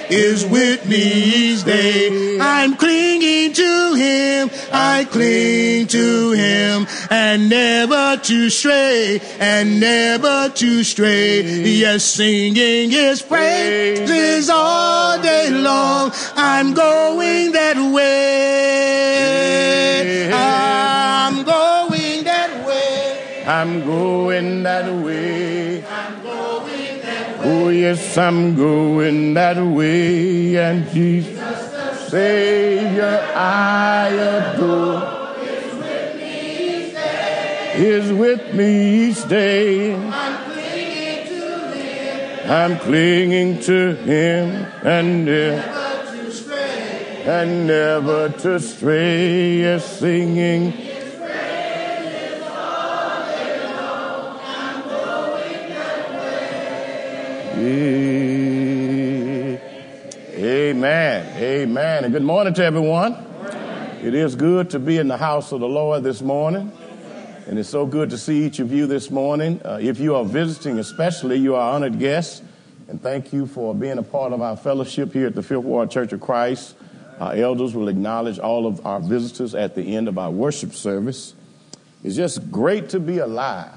is with me each day. I'm clinging to him, I cling to him, and never to stray, and never to stray. Yes, singing his praises all day long. I'm going that way. I'm going that way. I'm going that way. I'm going that way. Oh, yes, I'm going that way. And Jesus, Savior, I adore, Is with me each day. is with me each day. I'm clinging to him, I'm clinging to him and never to stray. and never to stray. Yes, singing. Amen. Amen. And good morning to everyone. It is good to be in the house of the Lord this morning. And it's so good to see each of you this morning. If you are visiting especially, you are honored guests. And thank you for being a part of our fellowship here at the Fifth Ward Church of Christ. Our elders will acknowledge all of our visitors at the end of our worship service. It's just great to be alive.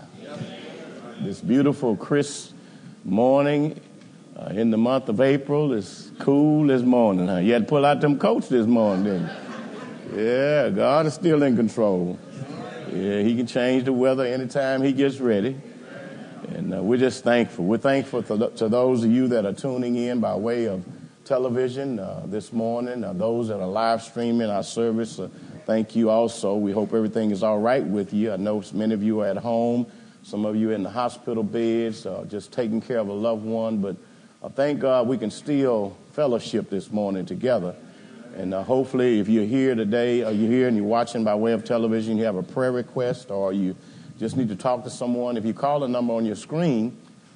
This beautiful, crisp morning in the month of April is cool this morning. Huh? You had to pull out them coats this morning, didn't you? Yeah, God is still in control. Yeah, he can change the weather anytime he gets ready. And we're just thankful. We're thankful to those of you that are tuning in by way of television this morning, those that are live streaming our service. Thank you also. We hope everything is all right with you. I know many of you are at home. Some of you are in the hospital beds, just taking care of a loved one. But thank God we can still fellowship this morning together. And hopefully if you're here today, or you're here and you're watching by way of television, you have a prayer request, or you just need to talk to someone. If you call the number on your screen,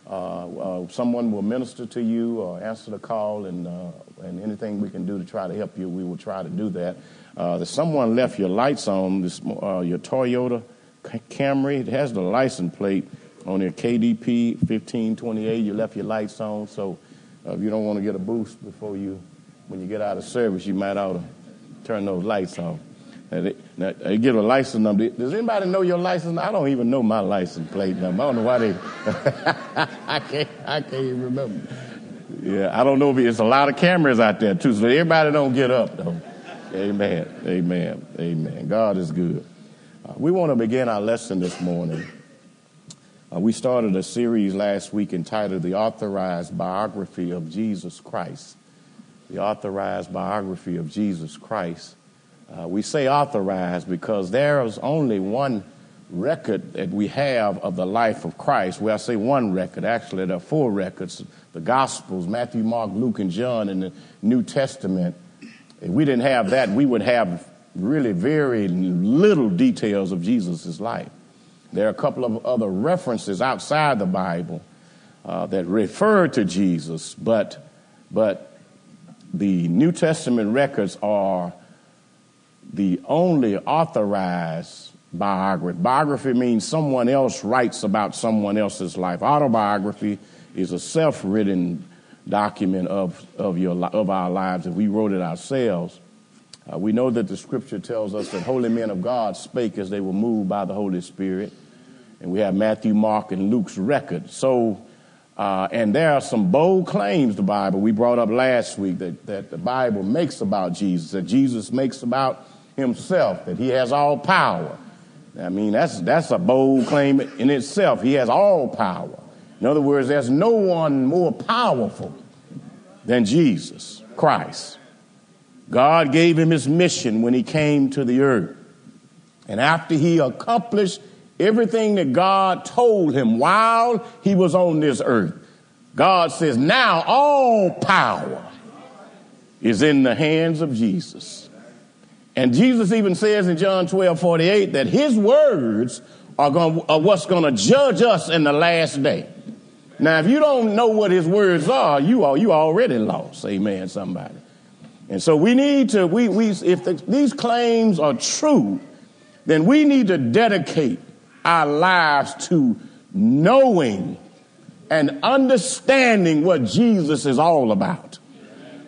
someone will minister to you or answer the call, and anything we can do to try to help you, we will try to do that. Someone left your lights on, your Toyota Camry. It has the license plate on there, KDP 1528. You left your lights on, so if you don't want to get a boost when you get out of service, you might ought to turn those lights off. Now, they give a license number. Does anybody know your license? I don't even know my license plate number. I don't know why they. I can't even remember. Yeah, I don't know if it's a lot of cameras out there too, so everybody don't get up though. Amen. Amen. Amen. God is good. We want to begin our lesson this morning. We started a series last week entitled "The Authorized Biography of Jesus Christ." The Authorized Biography of Jesus Christ. We say authorized because there is only one record that we have of the life of Christ. Well, I say one record. Actually, there are 4 records. The Gospels, Matthew, Mark, Luke, and John in the New Testament. If we didn't have that, we would have really very little details of Jesus' life. There are a couple of other references outside the Bible that refer to Jesus, but the New Testament records are the only authorized biography. Biography means someone else writes about someone else's life. Autobiography is a self-written document of our lives. If we wrote it ourselves, we know that the Scripture tells us that holy men of God spake as they were moved by the Holy Spirit, and we have Matthew, Mark, and Luke's record. So, and there are some bold claims the Bible we brought up last week that the Bible makes about Jesus, that Jesus makes about himself, that he has all power. I mean, that's a bold claim in itself. He has all power. In other words, there's no one more powerful than Jesus Christ. God gave him his mission when he came to the earth. And after he accomplished everything that God told him while he was on this earth, God says, now all power is in the hands of Jesus. And Jesus even says in John 12:48 that his words are what's going to judge us in the last day. Now, if you don't know what his words are, you already lost. Amen, somebody. And so we need to, if these claims are true, then we need to dedicate our lives to knowing and understanding what Jesus is all about.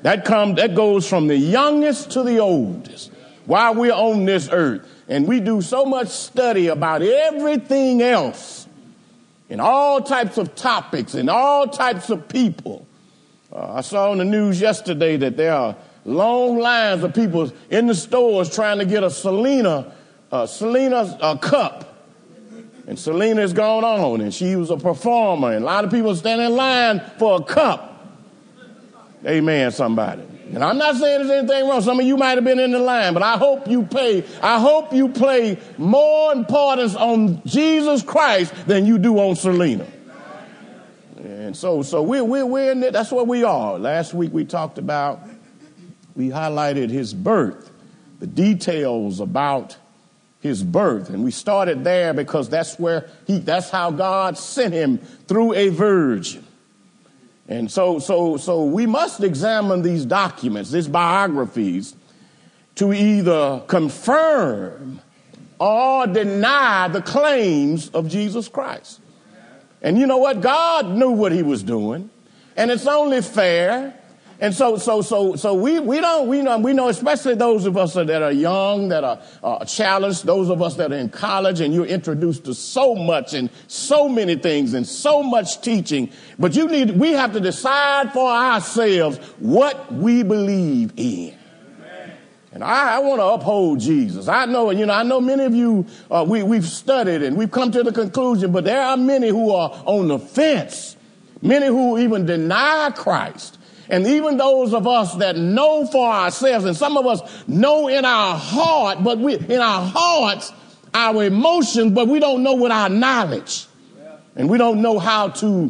That goes from the youngest to the oldest while we're on this earth. And we do so much study about everything else and all types of topics and all types of people. I saw on the news yesterday that there are long lines of people in the stores trying to get a Selena cup. And Selena has gone on, and she was a performer, and a lot of people stand in line for a cup. Amen, somebody. And I'm not saying there's anything wrong. Some of you might have been in the line, but I hope you play more importance on Jesus Christ than you do on Selena. And so we're in it. That's what we are. Last week we highlighted his birth, the details about his birth. And we started there because that's how God sent him through a virgin. And so we must examine these documents, these biographies, to either confirm or deny the claims of Jesus Christ. And you know what? God knew what he was doing, and it's only fair. And so we know, especially those of us that are young, that are challenged, those of us that are in college, and you're introduced to so much and so many things and so much teaching. But we have to decide for ourselves what we believe in. And I want to uphold Jesus. I know many of you, we've studied and we've come to the conclusion, but there are many who are on the fence, many who even deny Christ. And even those of us that know for ourselves, and some of us know in our heart, but in our hearts, our emotions, but we don't know with our knowledge. And we don't know how to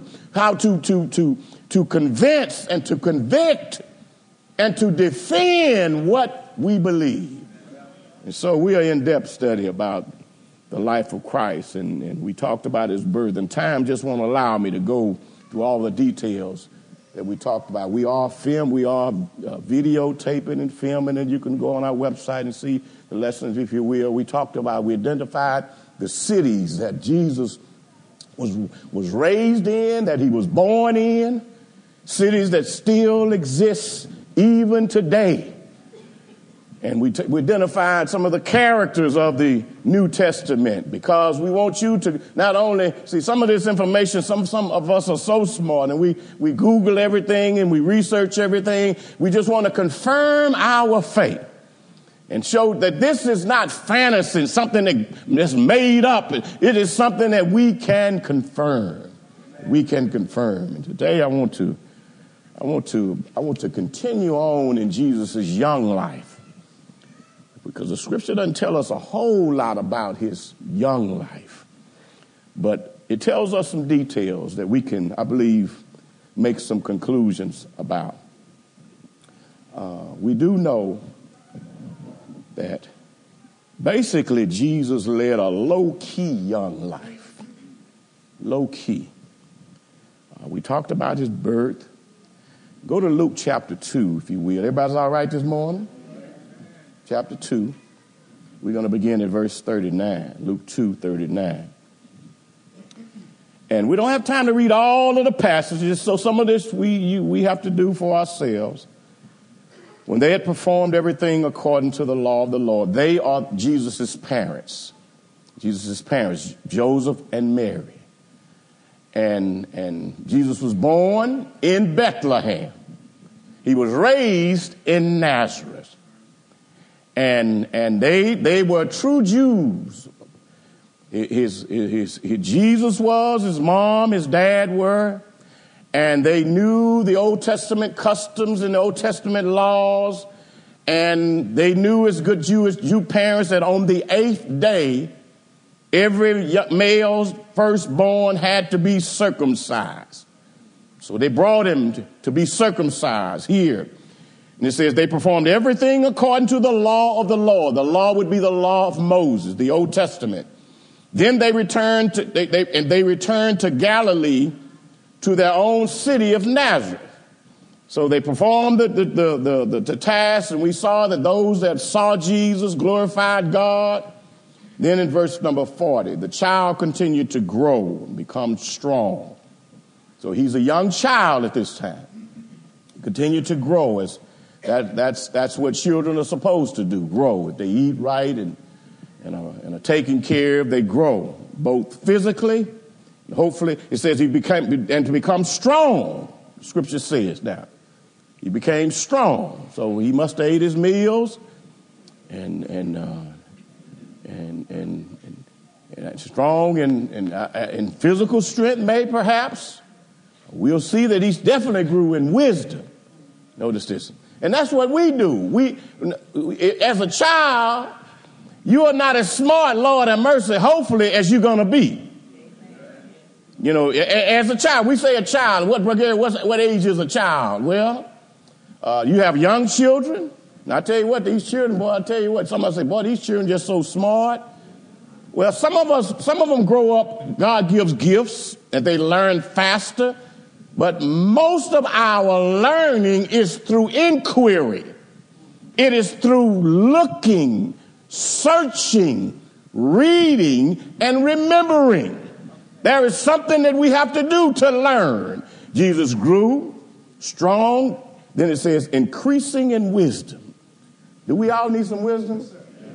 convince and to convict and to defend what we believe. And so we are in depth study about the life of Christ, and we talked about his birth, and time just won't allow me to go through all the details that we talked about. We are videotaping and filming, and you can go on our website and see the lessons, if you will. We identified the cities that Jesus was raised in, that he was born in, cities that still exist even today. And we identified some of the characters of the New Testament, because we want you to not only see some of this information. Some of us are so smart, and we Google everything and we research everything. We just want to confirm our faith and show that this is not fantasy, something that's made up. It is something that we can confirm. We can confirm. And today I want to continue on in Jesus' young life, because the scripture doesn't tell us a whole lot about his young life, but it tells us some details that we can, I believe, make some conclusions about. We do know that basically Jesus led a low-key young life. Low-key. We talked about his birth. Go to Luke chapter 2, if you will. Everybody's all right this morning? Chapter 2, we're going to begin at verse 39, Luke 2:39. And we don't have time to read all of the passages, so some of this we have to do for ourselves. When they had performed everything according to the law of the Lord, they are Jesus' parents. Jesus' parents, Joseph and Mary. And Jesus was born in Bethlehem. He was raised in Nazareth. And they were true Jews. Jesus was, his mom, his dad were, and they knew the Old Testament customs and the Old Testament laws, and they knew as good Jew parents that on the 8th day, every male's firstborn had to be circumcised. So they brought him to be circumcised here. And it says they performed everything according to the law of the Lord. The law would be the law of Moses, the Old Testament. Then they returned to Galilee, to their own city of Nazareth. So they performed the task, and we saw that those that saw Jesus glorified God. Then in verse number 40, the child continued to grow and become strong. So he's a young child at this time. He continued to grow as That's what children are supposed to do, grow. If they eat right and are taken care of, they grow, both physically, and hopefully, it says to become strong, Scripture says now. He became strong, so he must have ate his meals and strong and physical strength, maybe perhaps. We'll see that he definitely grew in wisdom. Notice this. And that's what we do. As a child, you are not as smart, Lord have mercy, hopefully, as you're going to be. You know, as a child, we say a child. What age is a child? Well, you have young children. And I tell you what, these children, boy, I tell you what, somebody say, boy, these children just so smart. Well, some of them grow up, God gives gifts, and they learn faster. But most of our learning is through inquiry. It is through looking, searching, reading, and remembering. There is something that we have to do to learn. Jesus grew strong. Then it says increasing in wisdom. Do we all need some wisdom?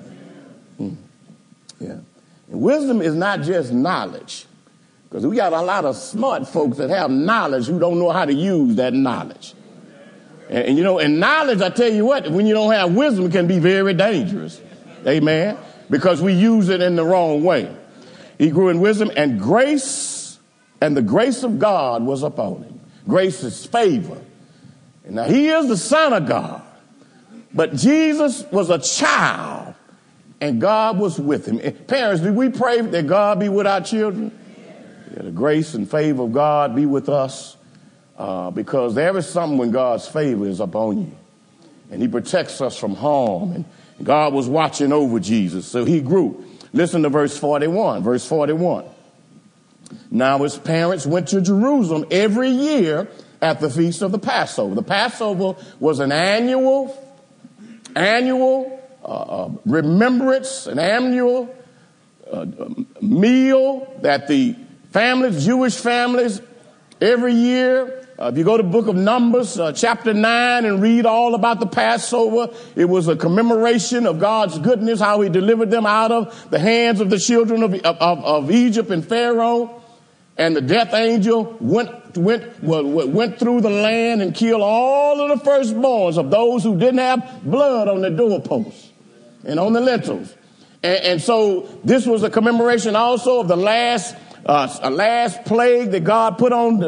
Yeah. And wisdom is not just knowledge. Because we got a lot of smart folks that have knowledge who don't know how to use that knowledge. And you know, and knowledge, I tell you what, when you don't have wisdom, it can be very dangerous. Amen. Because we use it in the wrong way. He grew in wisdom and grace, and the grace of God was upon him. Grace is favor. And now he is the Son of God. But Jesus was a child, and God was with him. And parents, do we pray that God be with our children? Yeah, the grace and favor of God be with us, because there is something when God's favor is upon you, and he protects us from harm, and God was watching over Jesus, so he grew. Listen to verse 41. Verse 41. Now his parents went to Jerusalem every year at the feast of the Passover. The Passover was an annual remembrance, an annual meal that the families, Jewish families, every year. If you go to the book of Numbers, chapter 9, and read all about the Passover, it was a commemoration of God's goodness, how he delivered them out of the hands of the children of Egypt and Pharaoh. And the death angel went through the land and killed all of the firstborns of those who didn't have blood on the doorposts and on the lintels. And so this was a commemoration also of the last plague that God put on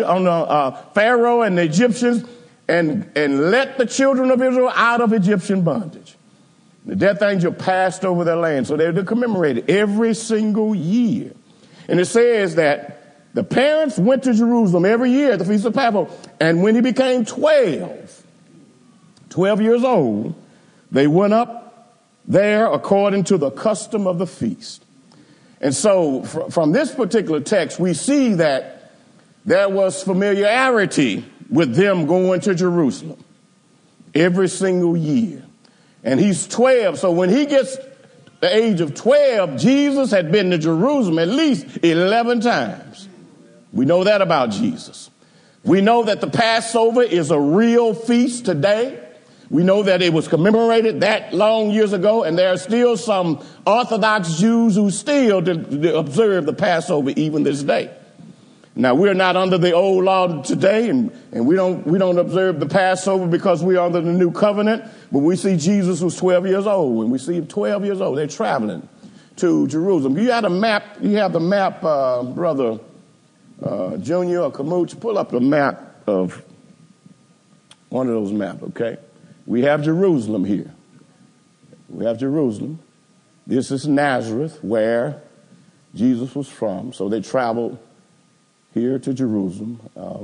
Pharaoh and the Egyptians, and let the children of Israel out of Egyptian bondage. The death angel passed over their land, so they're commemorated every single year. And it says that the parents went to Jerusalem every year at the Feast of Passover, and when he became 12 years old, they went up there according to the custom of the feast. And so from this particular text, we see that there was familiarity with them going to Jerusalem every single year. And he's 12. So when he gets the age of 12, Jesus had been to Jerusalem at least 11 times. We know that about Jesus. We know that the Passover is a real feast today. We know that it was commemorated that long years ago, and there are still some Orthodox Jews who still observe the Passover even this day. Now, we're not under the old law today, and we don't observe the Passover because we're under the new covenant, but we see Jesus was 12 years old, and we see him 12 years old. They're traveling to Jerusalem. You have the map, Brother Junior or Kamooch, pull up the map of one of those maps, okay? We have Jerusalem here. We have Jerusalem. This is Nazareth, where Jesus was from. So they traveled here to Jerusalem.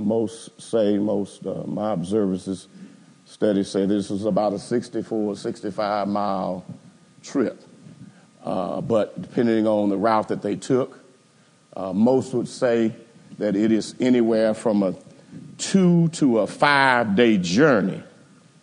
My observances studies say this is about a 65 mile trip. But depending on the route that they took, most would say that it is anywhere from a 2 to a 5 day journey,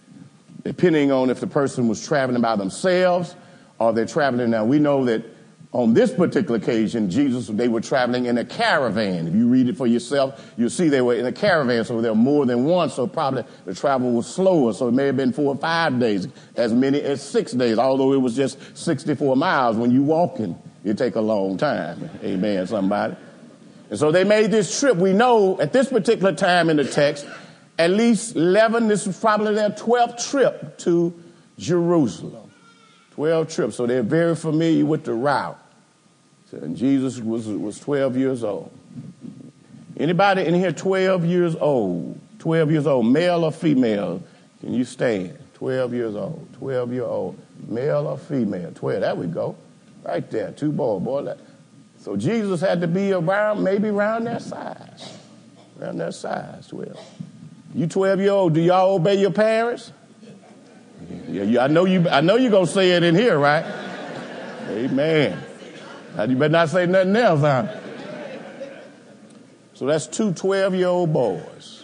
depending on if the person was traveling by themselves or they're traveling. Now, we know that On this particular occasion, they were traveling in a caravan. If you read it for yourself, you'll see they were in a caravan, so there were more than one, so probably the travel was slower, so it may have been 4 or 5 days, as many as 6 days, although it was just 64 miles. When you walking, it take a long time. Amen, somebody. And so they made this trip. We know at this particular time in the text, at least 11, this was probably their 12th trip to Jerusalem. 12 trips, so they're very familiar with the route. And Jesus was 12 years old. Anybody in here 12 years old? 12 years old, male or female? Can you stand? 12 years old, 12-year-old, male or female? 12, there we go. Right there, 2 boys, boy. So Jesus had to be maybe around that size. Around that size, 12. You 12-year-old, do y'all obey your parents? Yeah, I know you're going to say it in here, right? Amen. Now, you better not say nothing else, huh? So that's 2 12-year-old boys.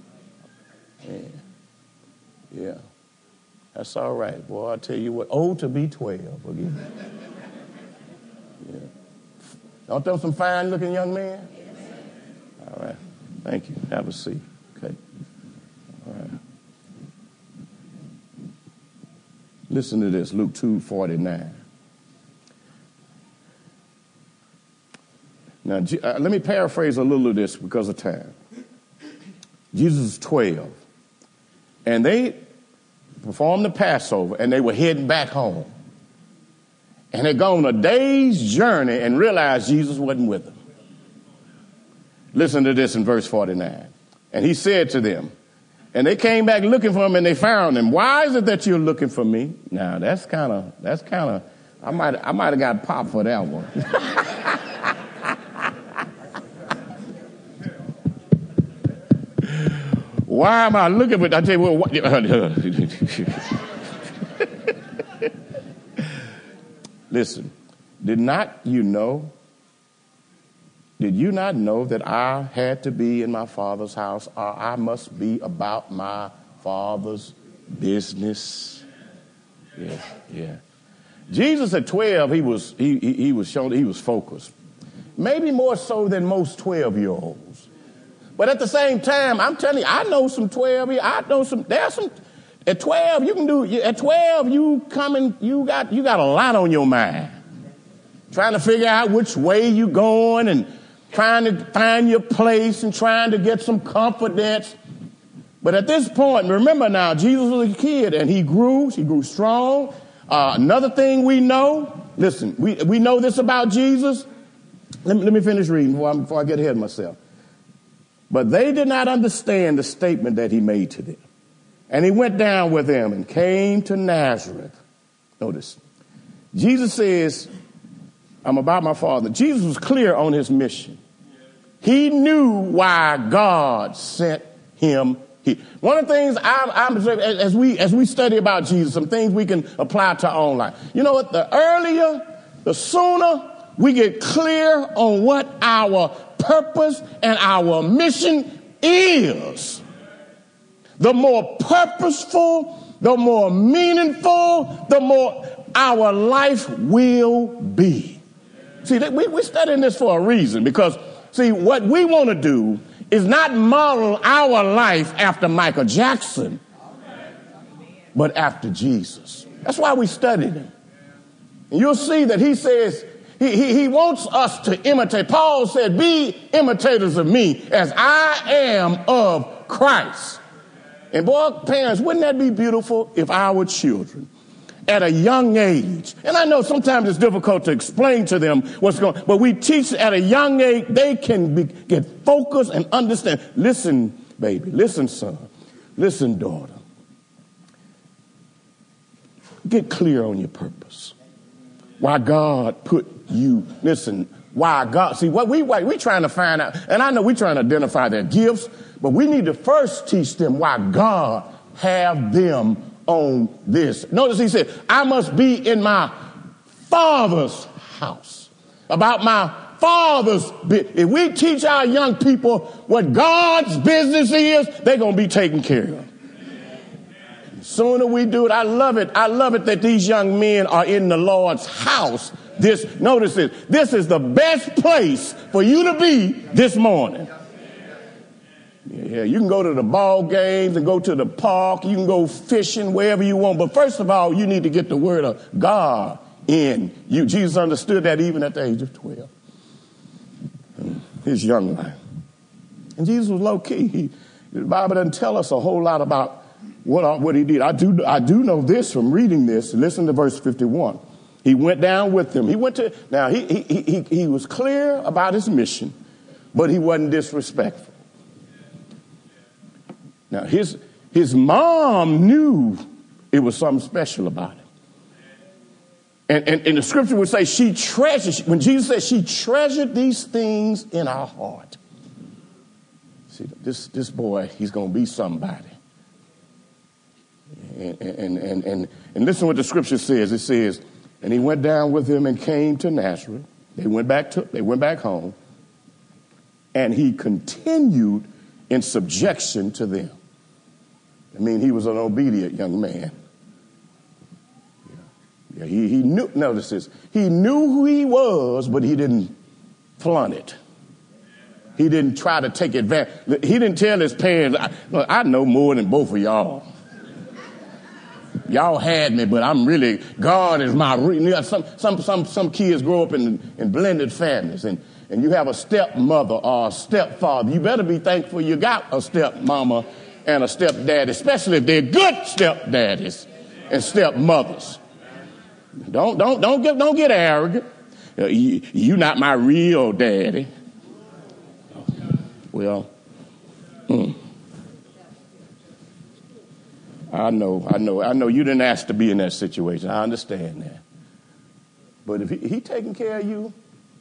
Yeah. That's all right, boy. I'll tell you what, old to be 12, forgive me. Yeah. Don't those some fine-looking young men? All right. Thank you. Have a seat. Okay. All right. Listen to this, Luke 2:49. Now, let me paraphrase a little of this because of time. Jesus is 12, and they performed the Passover, and they were heading back home. And they'd gone a day's journey and realized Jesus wasn't with them. Listen to this in verse 49. And he said to them, and they came back looking for him, and they found him. Why is it that you're looking for me? Now, that's kind of, I might have got popped for that one. Why am I looking for? I tell you what. Listen, did you not know that I had to be in my Father's house, or I must be about my Father's business? Yeah. Jesus at 12, he was shown he was focused, maybe more so than most 12-year-olds. But at the same time, I'm telling you, I know some 12. There's some at 12 you can do. At 12 you got a lot on your mind, trying to figure out which way you going and trying to find your place and trying to get some confidence. But at this point, remember now, Jesus was a kid and he grew strong. Another thing we know, listen, we know this about Jesus. Let me finish reading before I get ahead of myself. But they did not understand the statement that he made to them. And he went down with them and came to Nazareth. Notice, Jesus says, I'm about my Father. Jesus was clear on his mission. He knew why God sent him here. One of the things I'm as we study about Jesus, some things we can apply to our own life. You know what? The sooner we get clear on what our purpose and our mission is, the more purposeful, the more meaningful, the more our life will be. See, we're studying this for a reason, because, see, what we want to do is not model our life after Michael Jackson, but after Jesus. That's why we studied him. And you'll see that he says, he wants us to imitate. Paul said, be imitators of me as I am of Christ. And boy, parents, wouldn't that be beautiful if our children at a young age, and I know sometimes it's difficult to explain to them what's going on, but we teach at a young age, they can get focused and understand. Listen, baby, listen, son, listen, daughter. Get clear on your purpose. Why God put you, listen, why God, see, what we trying to find out, and I know we're trying to identify their gifts, but we need to first teach them why God have them on this. Notice he said, I must be in my Father's house, about my Father's business. If we teach our young people what God's business is, they're going to be taken care of. The sooner we do it, I love it that these young men are in the Lord's house Notice this. This is the best place for you to be this morning. Yeah, you can go to the ball games and go to the park. You can go fishing wherever you want. But first of all, you need to get the word of God in you. Jesus understood that even at the age of 12. His young life. And Jesus was low key. The Bible doesn't tell us a whole lot about what he did. I do know this from reading this. Listen to verse 51. He went down with them. He was clear about his mission, but he wasn't disrespectful. Now, his mom knew it was something special about him. And the scripture would say she treasured, when Jesus said she treasured these things in her heart. See, this boy, he's going to be somebody. And listen to what the scripture says. It says, and he went down with him and came to Nazareth. They went back home. And he continued in subjection to them. I mean, he was an obedient young man. Yeah, he knew, notice this, he knew who he was, but he didn't flaunt it. He didn't try to take advantage. He didn't tell his parents, look, I know more than both of y'all. Y'all had me, but I'm really, God is my, some kids grow up in blended families, and you have a stepmother or a stepfather. You better be thankful you got a stepmama and a stepdad, especially if they're good stepdaddies and stepmothers. Don't get arrogant. You not my real daddy. Well, I know you didn't ask to be in that situation. I understand that. But if he taking care of you,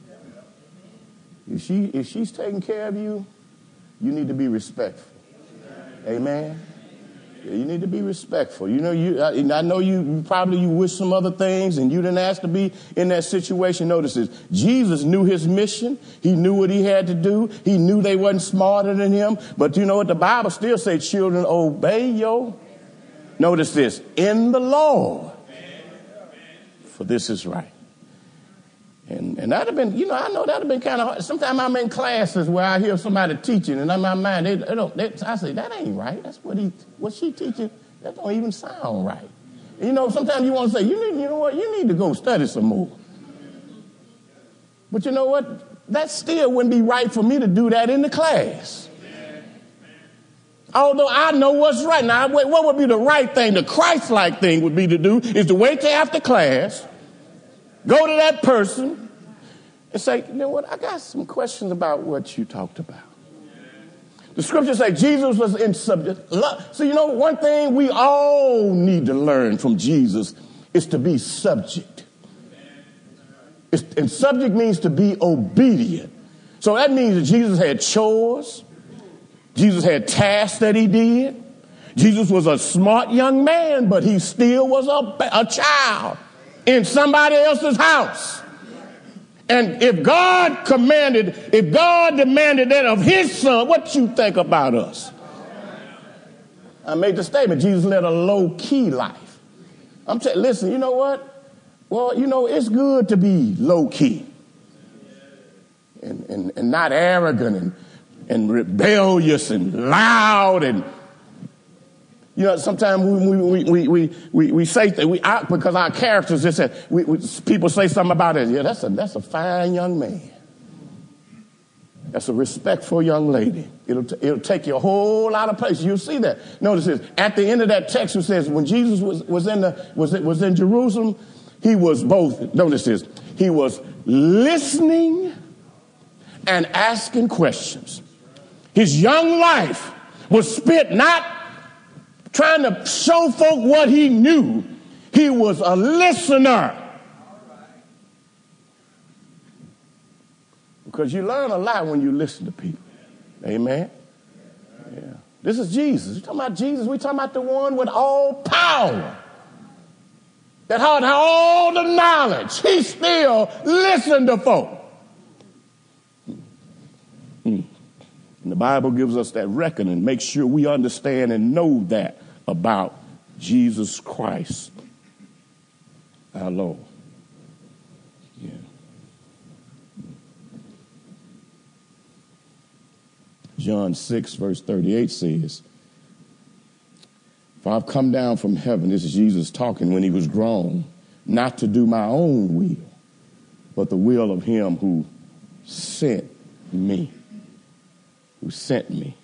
if she's taking care of you, you need to be respectful. Amen. You need to be respectful. You know, I know you probably wish some other things and you didn't ask to be in that situation. Notice this. Jesus knew his mission. He knew what he had to do. He knew they wasn't smarter than him. But you know what? The Bible still says, children, obey your. Notice this. In the Lord. For this is right. And that'd have been, I know that'd have been kind of hard. Sometimes I'm in classes where I hear somebody teaching, and in my mind, I say, that ain't right. That's what she teaching. That don't even sound right. And sometimes you want to say, you need to go study some more. But you know what? That still wouldn't be right for me to do that in the class. Although I know what's right. Now, what would be the right thing? The Christ-like thing would be to do is to wait till after class, go to that person and say, you know what, I got some questions about what you talked about. The scriptures say Jesus was in subject. So, one thing we all need to learn from Jesus is to be subject. And subject means to be obedient. So that means that Jesus had chores. Jesus had tasks that he did. Jesus was a smart young man, but he still was a child in somebody else's house. And if God demanded that of his son, what you think about us? I made the statement, Jesus led a low-key life. Listen, you know what? Well, it's good to be low-key and not arrogant and rebellious and loud. And sometimes we say that because our characters just said people say something about it. Yeah, that's a fine young man. That's a respectful young lady. It'll take you a whole lot of places. You'll see that. Notice this. At the end of that text, it says when Jesus was in Jerusalem, he was both. Notice this. He was listening and asking questions. His young life was spent not trying to show folk what he knew. He was a listener. Because you learn a lot when you listen to people. Amen? Yeah. This is Jesus. We're talking about Jesus. We're talking about the one with all power. That had all the knowledge. He still listened to folk. And the Bible gives us that reckoning. Make sure we understand and know that about Jesus Christ, our Lord. Yeah. John 6, verse 38 says, "For I've come down from heaven," this is Jesus talking when he was grown, "not to do my own will, but the will of him who sent me." Who sent me.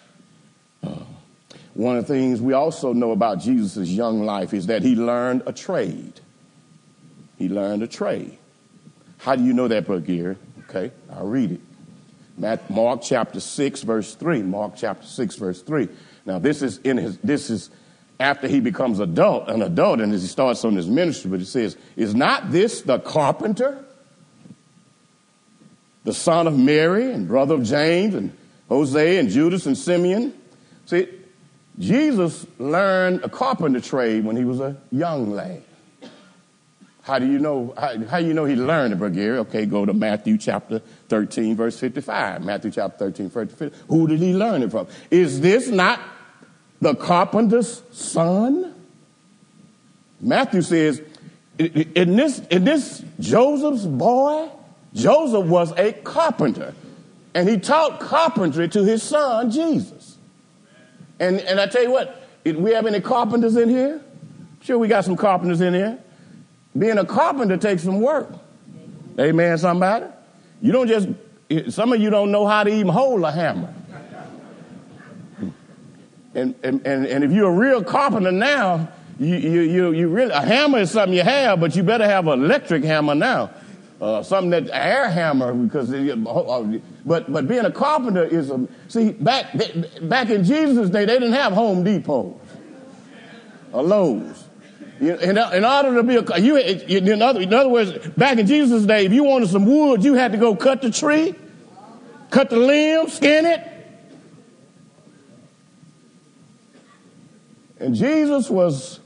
One of the things we also know about Jesus' young life is that he learned a trade. He learned a trade. How do you know that, Brother Gary? Okay, I'll read it. Mark chapter 6, verse 3. Mark chapter 6, verse 3. Now, this is after he becomes an adult, and as he starts on his ministry, but it says, "Is not this the carpenter, the son of Mary and brother of James and Jose and Judas and Simeon?" See, Jesus learned a carpenter trade when he was a young lad. How do you know? How you know he learned it, Brother Gary? Okay, go to Matthew chapter 13, verse 55. Matthew chapter 13, verse 55. Who did he learn it from? "Is this not the carpenter's son?" Matthew says, in this Joseph's boy, Joseph was a carpenter, and he taught carpentry to his son, Jesus. And I tell you what, we have any carpenters in here? Sure, we got some carpenters in here. Being a carpenter takes some work. Amen, somebody? You don't just, some of you don't know how to even hold a hammer. And if you're a real carpenter now, you really, a hammer is something you have, but you better have an electric hammer now. Something that air hammer, because but being a carpenter is see, back in Jesus' day, they didn't have Home Depot or Lowe's. In order to be in other words, back in Jesus' day, if you wanted some wood, you had to go cut the tree, cut the limb, skin it. And Jesus was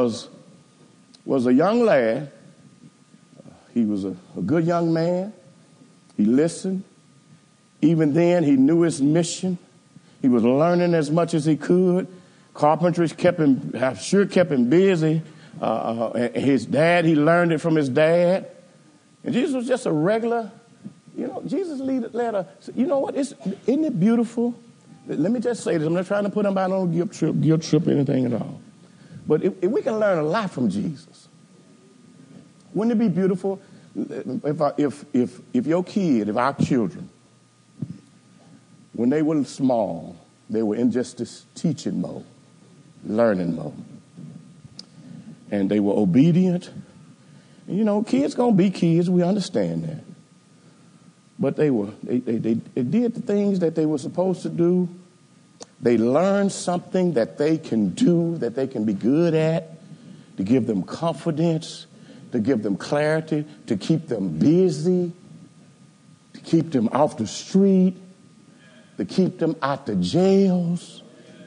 a young lad. He was a good young man. He listened. Even then, he knew his mission. He was learning as much as he could. Carpentry kept him busy. His dad, he learned it from his dad. And Jesus was just a regular, Jesus led a, you know what, isn't it beautiful? Let me just say this. I'm not trying to put him out on a guilt trip or anything at all. But if we can learn a lot from Jesus, wouldn't it be beautiful if your kid, if our children, when they were small, they were in just this teaching mode, learning mode. And they were obedient. And, kids gonna be kids. We understand that. But they did the things that they were supposed to do. They learned something that they can do, that they can be good at, to give them confidence, to give them clarity, to keep them busy, to keep them off the street, to keep them out the jails,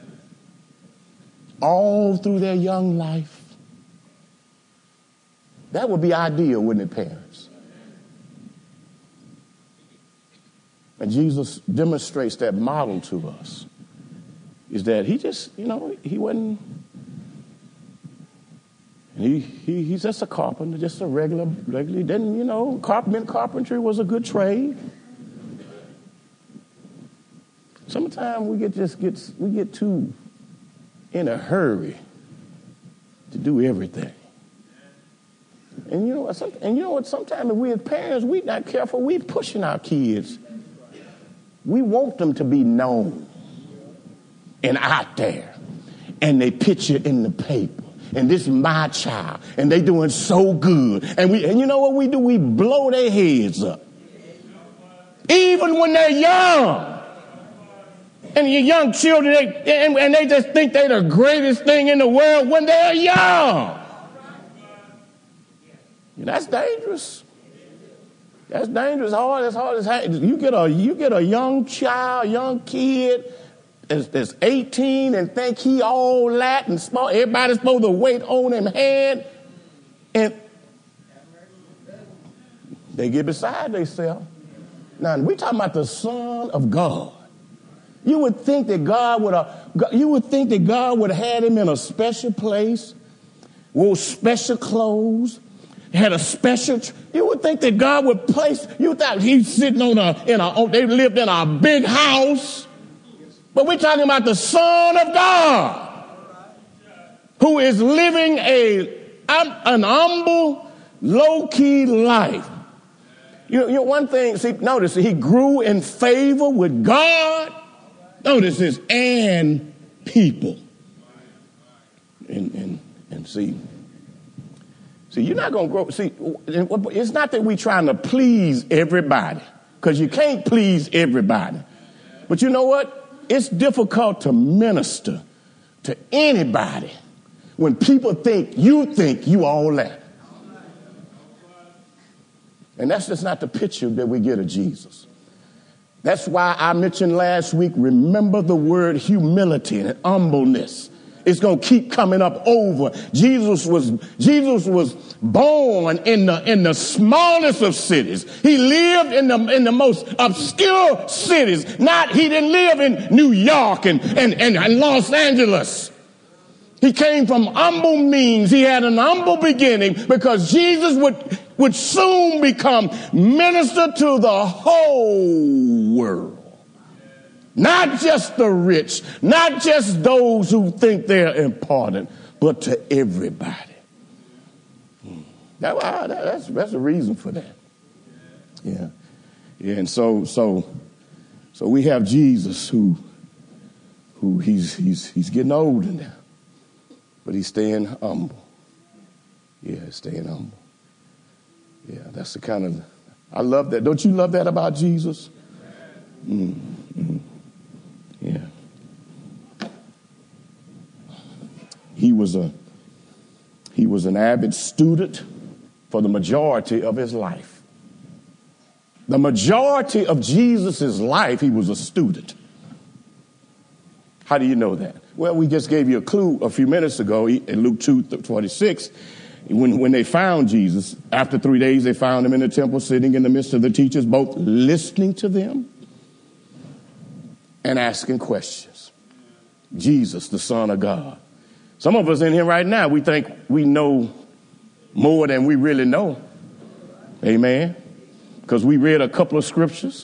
all through their young life. That would be ideal, wouldn't it, parents? And Jesus demonstrates that model to us, is that he just, he wasn't, he's just a carpenter, just a regular, he didn't, carpentry was a good trade. Sometimes we get too in a hurry to do everything. And you know what? Sometimes if we as parents, we're not careful, we're pushing our kids. We want them to be known and out there. And they picture in the paper. And this is my child. And they doing so good. And you know what we do? We blow their heads up. Even when they're young. And your young children, they just think they're the greatest thing in the world when they're young. That's dangerous. That's dangerous. That's hard. You get a young child, young kid that's 18 and think he all that and small. Everybody's supposed to wait on him hand, and they get beside themselves. Now we talking about the Son of God. You would think that God would have had him in a special place, wore special clothes. Had a special, you would think that God would place, you thought he's sitting they lived in a big house But we're talking about the Son of God, who is living an humble, low-key life. You know, one thing, see, notice, he grew in favor with God. Notice this, and people. And see, you're not going to grow. See, it's not that we're trying to please everybody, because you can't please everybody. But you know what? It's difficult to minister to anybody when people think you all that. And that's just not the picture that we get of Jesus. That's why I mentioned last week, remember the word humility and humbleness. It's going to keep coming up over. Jesus was born in the smallest of cities. He lived in the most obscure cities. He didn't live in New York and Los Angeles. He came from humble means. He had an humble beginning because Jesus would soon become minister to the whole world. Not just the rich, not just those who think they're important, but to everybody. That's a reason for that. Yeah. And so we have Jesus who he's getting older now, but he's staying humble. Yeah, staying humble. Yeah, that's the kind of, I love that. Don't you love that about Jesus? Mm-hmm. Yeah. He was an avid student for the majority of his life. The majority of Jesus' life, he was a student. How do you know that? Well, we just gave you a clue a few minutes ago in Luke 2:26. When they found Jesus, after 3 days, they found him in the temple, sitting in the midst of the teachers, both listening to them and asking questions. Jesus, the Son of God. Some of us in here right now, we think we know more than we really know. Amen. Because we read a couple of scriptures.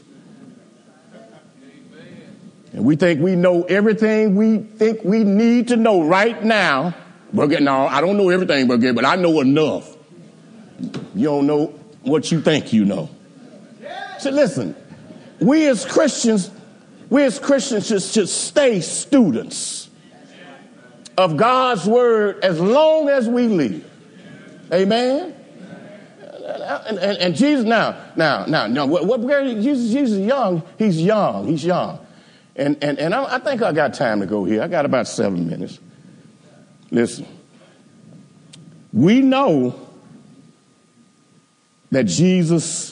And we think we know everything we think we need to know right now. No, I don't know everything, but I know enough. You don't know what you think you know. So listen, we as Christians should stay students of God's word as long as we live. Amen. And Jesus now, Jesus is young. He's young. And I think I got time to go here. I got about 7 minutes. Listen, we know that Jesus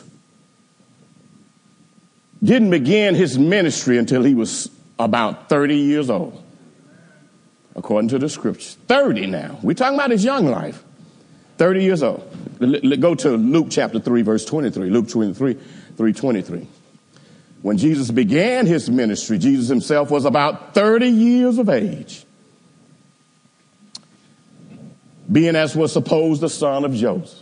didn't begin his ministry until he was about 30 years old, according to the scriptures. 30 now. We're talking about his young life. 30 years old. Go to Luke chapter 3, verse 23. Luke 3:23. When Jesus began his ministry, Jesus himself was about 30 years of age, being as was supposed the son of Joseph.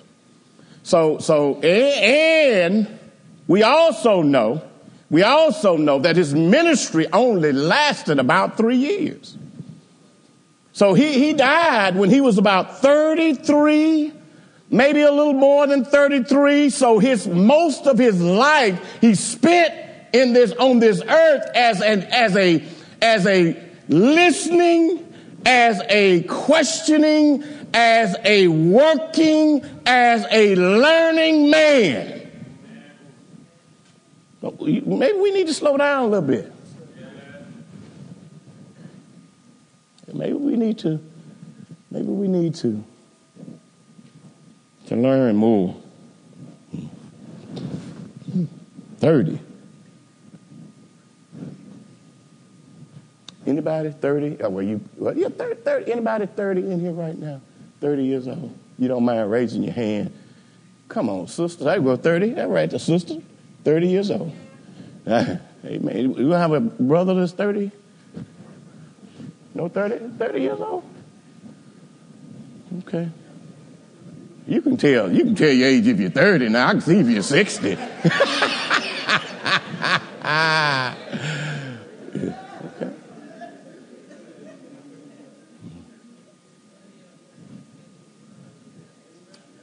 And we also know that his ministry only lasted about 3 years. So he died when he was about 33, maybe a little more than 33. So most of his life he spent on this earth as a listening, as a questioning, as a working, as a learning man. Maybe we need to slow down a little bit. Maybe we need to learn more. 30. Anybody 30? Oh, 30. Anybody 30 in here right now? 30 years old. You don't mind raising your hand? Come on, sister. I go 30. That's right, the sister. 30 years old. Hey, man, you have a brother that's 30? No, 30 years old? Okay. You can tell your age if you're 30 now. I can see if you're 60. Okay.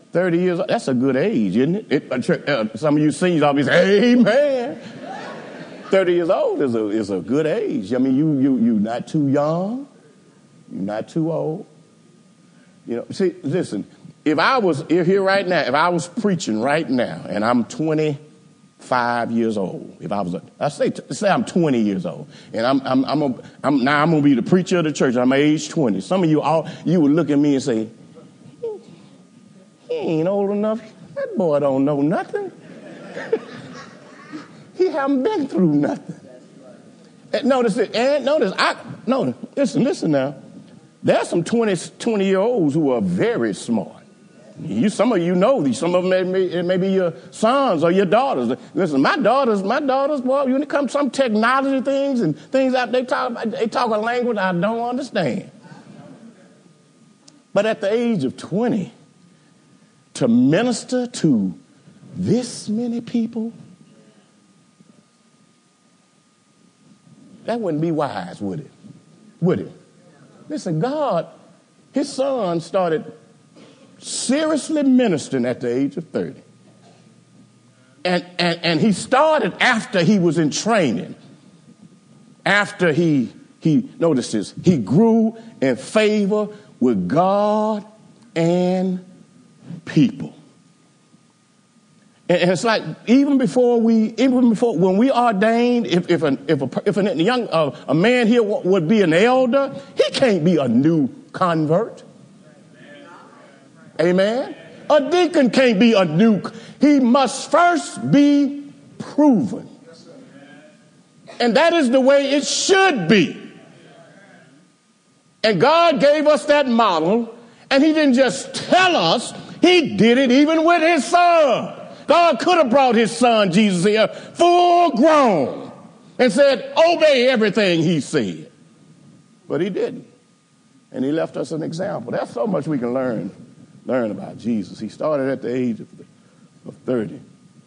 30 years, that's a good age, isn't it? Some of you seniors always say, amen. 30 years old is a good age. I mean, you're not too young. You're not too old. You know, see, listen, if I was here right now, if I was preaching right now, and I'm 25 years old, if I was, say I'm 20 years old, and I'm gonna be the preacher of the church. I'm age 20. Some of you would look at me and say, he ain't old enough. That boy don't know nothing. He haven't been through nothing. And notice it. And notice. Listen now. There's some 20-year-olds who are very smart. Some of you know these. Some of them may be your sons or your daughters. Listen, my daughters, boy, when it comes to some technology things and things out, they talk a language I don't understand. But at the age of 20, to minister to this many people, that wouldn't be wise, would it? Would it? Listen, God, his son started seriously ministering at the age of 30. And he started after he was in training. After he notice this, he grew in favor with God and people. And it's like even before when we ordained, if a man here would be an elder, he can't be a new convert. Amen. A deacon can't be a new. He must first be proven, and that is the way it should be. And God gave us that model, and he didn't just tell us; he did it even with his son. God could have brought his son, Jesus, here full grown and said, obey everything he said. But he didn't. And he left us an example. There's so much we can learn about Jesus. He started at the age of 30.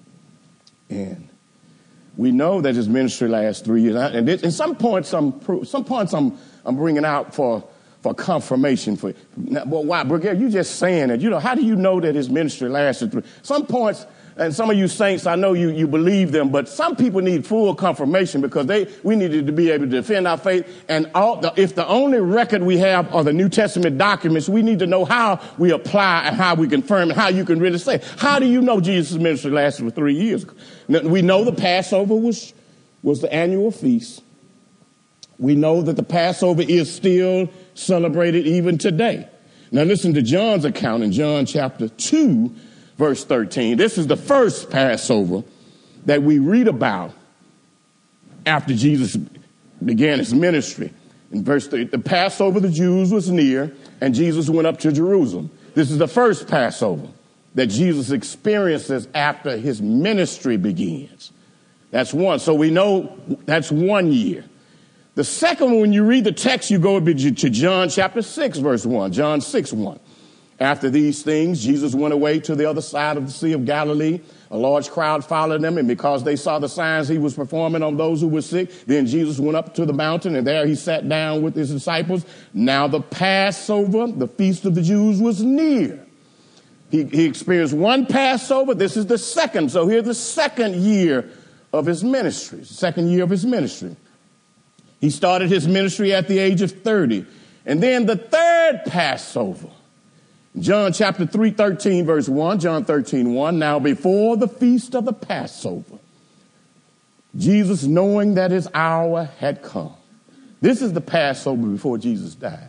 And we know that his ministry lasts 3 years. And some points I'm bringing out for confirmation for. Well, why, Brigadier? You just saying that. You know, how do you know that his ministry lasted 3? Some points. And some of you saints, I know you believe them, but some people need full confirmation because we needed to be able to defend our faith. And if the only record we have are the New Testament documents, we need to know how we apply and how we confirm and how you can really say. How do you know Jesus' ministry lasted for 3 years? We know the Passover was the annual feast. We know that the Passover is still celebrated even today. Now listen to John's account in John chapter 2. Verse 13. This is the first Passover that we read about after Jesus began his ministry. In verse 3, the Passover of the Jews was near, and Jesus went up to Jerusalem. This is the first Passover that Jesus experiences after his ministry begins. That's one. So we know that's 1 year. The second one, when you read the text, you go to John chapter 6, verse 1. John 6, 1. After these things, Jesus went away to the other side of the Sea of Galilee. A large crowd followed him, and because they saw the signs he was performing on those who were sick, then Jesus went up to the mountain, and there he sat down with his disciples. Now the Passover, the feast of the Jews, was near. He experienced one Passover. This is the second. So here's the second year of his ministry, second year of his ministry. He started his ministry at the age of 30. And then the third Passover. John chapter 13, verse 1, John 13, 1. Now before the feast of the Passover, Jesus, knowing that his hour had come. This is the Passover before Jesus died.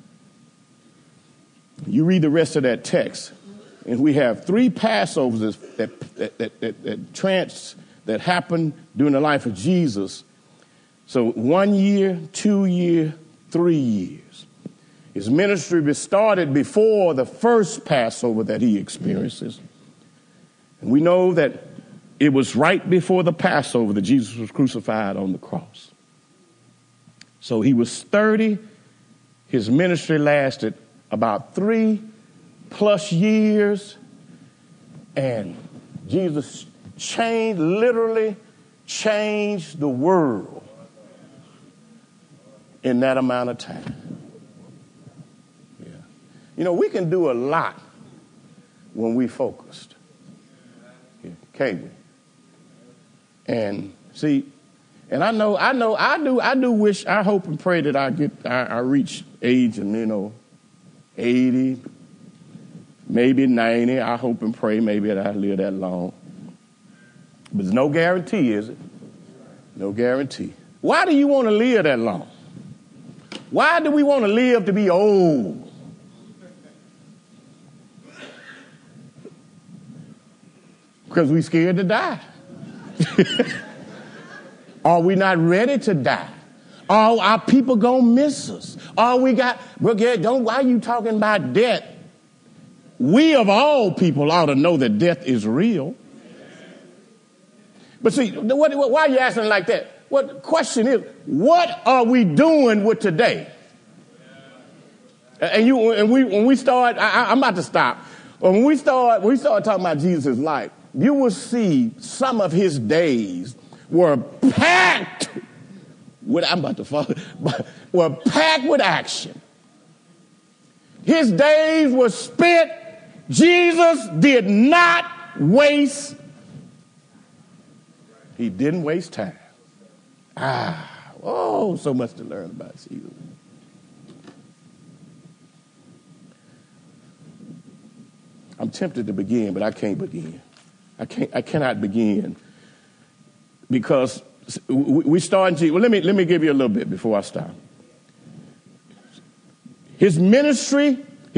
You read the rest of that text, and we have 3 Passovers that happened during the life of Jesus. So 1 year, 2 year, 3 years. His ministry started before the first Passover that he experiences. And we know that it was right before the Passover that Jesus was crucified on the cross. So he was 30. His ministry lasted about 3+ years. And Jesus literally changed the world in that amount of time. You know, we can do a lot when we focused. Yeah, can't we? And see, and I do wish, I hope and pray that I reach age and, 80, maybe 90. I hope and pray maybe that I live that long. But there's no guarantee, is it? No guarantee. Why do you want to live that long? Why do we want to live to be old? Because we're scared to die. Are we not ready to die? Are our people going to miss us? Why are you talking about death? We of all people ought to know that death is real. But see, why are you asking like that? What the question is, what are we doing with today? When we start, I'm about to stop. When we start talking about Jesus' life, you will see some of his days were packed with, were packed with action. His days were spent. Jesus did not waste. He didn't waste time. So much to learn about Jesus. I'm tempted to begin, but I can't begin. I cannot begin because we starting to. Well, let me give you a little bit before I stop. His ministry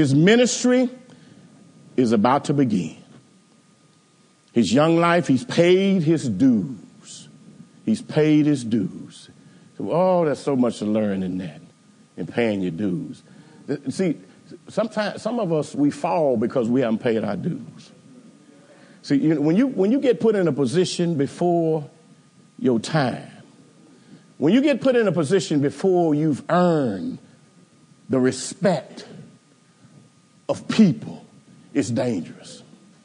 is about to begin. His young life, he's paid his dues. He's paid his dues. So, there's so much to learn in that, in paying your dues. See, sometimes some of us, we fall because we haven't paid our dues. See, when you get put in a position before your time, when you get put in a position before you've earned the respect of people, it's dangerous.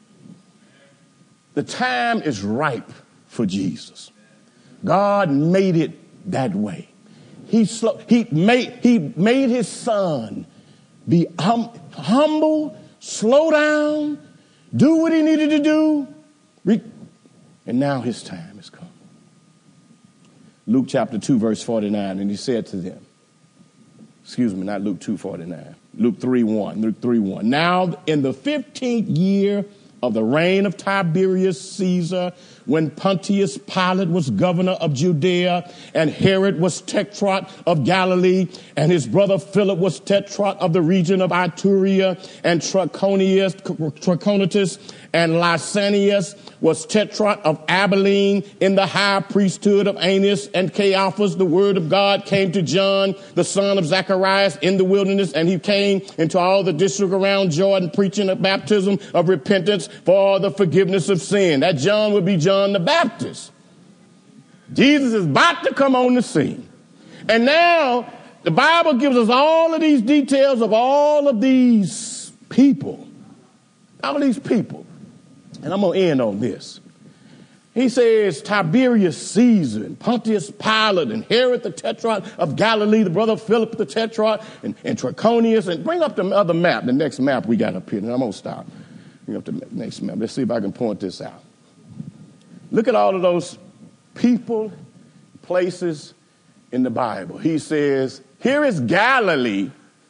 The time is ripe for Jesus. God made it that way. He made his son be humble, slow down, do what he needed to do. And now his time has come. Luke chapter 2, verse 49. And he said to them, not Luke 2:49, Luke 3:1. Now in the 15th year of the reign of Tiberius Caesar, when Pontius Pilate was governor of Judea, and Herod was tetrarch of Galilee, and his brother Philip was tetrarch of the region of Iturea, and Trachonitis and Lysanias was tetrarch of Abilene, in the high priesthood of Annas and Caiaphas, the word of God came to John, the son of Zacharias, in the wilderness, and he came into all the district around Jordan, preaching a baptism of repentance for the forgiveness of sin. That John would be John the Baptist. Jesus is about to come on the scene. And now the Bible gives us all of these details of all of these people. All of these people. And I'm going to end on this. He says Tiberius Caesar and Pontius Pilate and Herod the tetrarch of Galilee, the brother of Philip the tetrarch, and Trachonius. And bring up the other map, the next map we got up here. And I'm going to stop. Bring up the next map. Let's see if I can point this out. Look at all of those people, places in the Bible. He says, here is Galilee.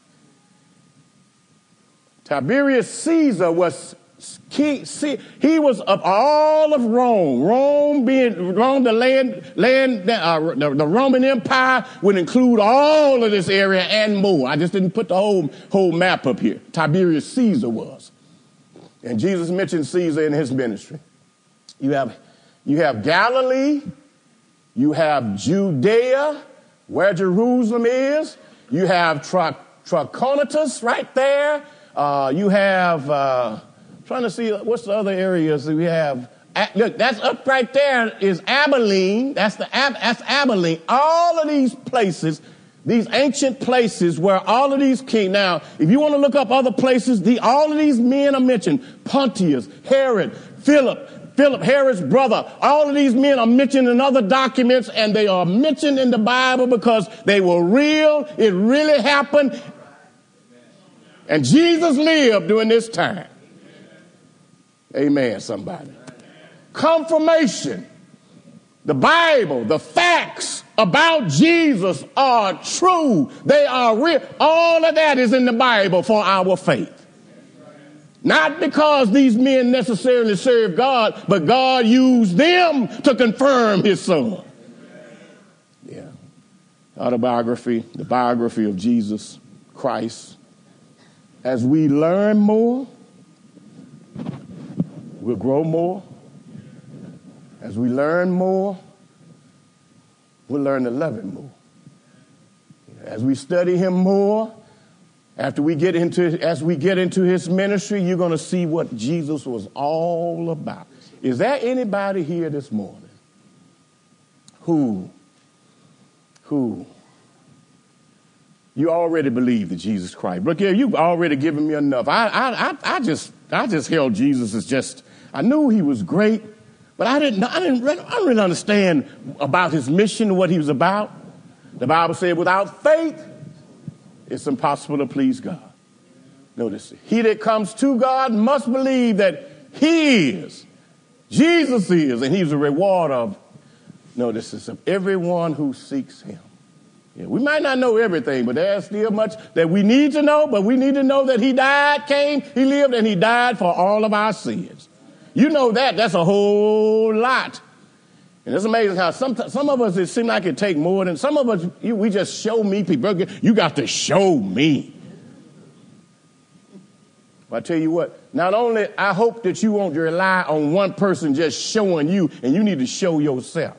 Tiberius Caesar was king. He was of all of Rome. Rome, the Roman Empire would include all of this area and more. I just didn't put the whole map up here. Tiberius Caesar was. And Jesus mentioned Caesar in his ministry. You have Galilee, you have Judea, where Jerusalem is. You have Trachonitis right there. You have, trying to see what's the other areas that we have. Look, that's up right there is Abilene. That's Abilene. All of these places, these ancient places where all of these kings. Now, if you want to look up other places, all of these men are mentioned. Pontius, Herod, Philip, Herod's brother. All of these men are mentioned in other documents, and they are mentioned in the Bible because they were real. It really happened. And Jesus lived during this time. Amen, somebody. Confirmation. The Bible, the facts about Jesus are true. They are real. All of that is in the Bible for our faith. Not because these men necessarily serve God, but God used them to confirm his son. Yeah. Autobiography, the biography of Jesus Christ. As we learn more, we'll grow more. As we learn more, we'll learn to love him more. As we study him more, as we get into his ministry, you're going to see what Jesus was all about. Is there anybody here this morning who you already believe that Jesus Christ? Look here, you've already given me enough. I just held Jesus as just, I knew he was great, but I didn't really understand about his mission, what he was about. The Bible said, without faith, it's impossible to please God. Notice, he that comes to God must believe that he is, Jesus is, and he's a reward of, notice this, of everyone who seeks him. Yeah, we might not know everything, but there's still much that we need to know, but we need to know that he died, came, he lived, and he died for all of our sins. You know that. That's a whole lot. And it's amazing how some of us, it seems like it take more than, some of us, we just show me people. You got to show me. But I tell you what, not only, I hope that you won't rely on one person just showing you, and you need to show yourself.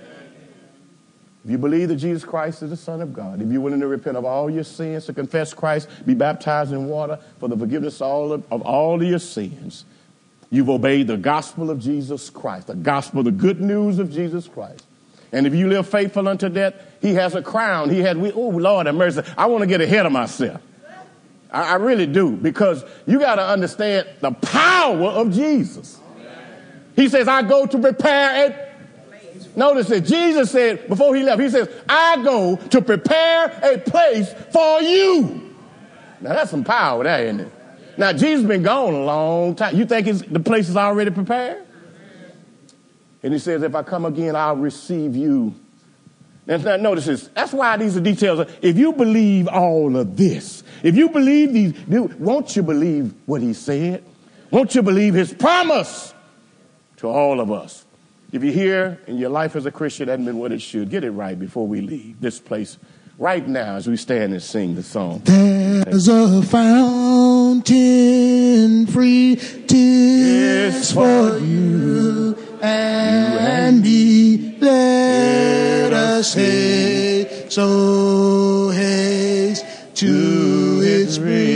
If you believe that Jesus Christ is the Son of God, if you're willing to repent of all your sins, to confess Christ, be baptized in water for the forgiveness of all of your sins, you've obeyed the gospel of Jesus Christ, the gospel, the good news of Jesus Christ. And if you live faithful unto death, he has a crown. Oh, Lord have mercy. I want to get ahead of myself. I really do, because you got to understand the power of Jesus. He says, I go to prepare a, notice that Jesus said before he left, he says, I go to prepare a place for you. Now that's some power there, isn't it? Now, Jesus been gone a long time. You think the place is already prepared? And he says, if I come again, I'll receive you. Now, notice this. That's why these are details. If you believe all of this, if you believe these, won't you believe what he said? Won't you believe his promise to all of us? If you're here and your life as a Christian hasn't been what it should, get it right before we leave this place right now as we stand and sing the song. There's a fountain free, 'tis for you and me. Let us haste, so haste to its spring.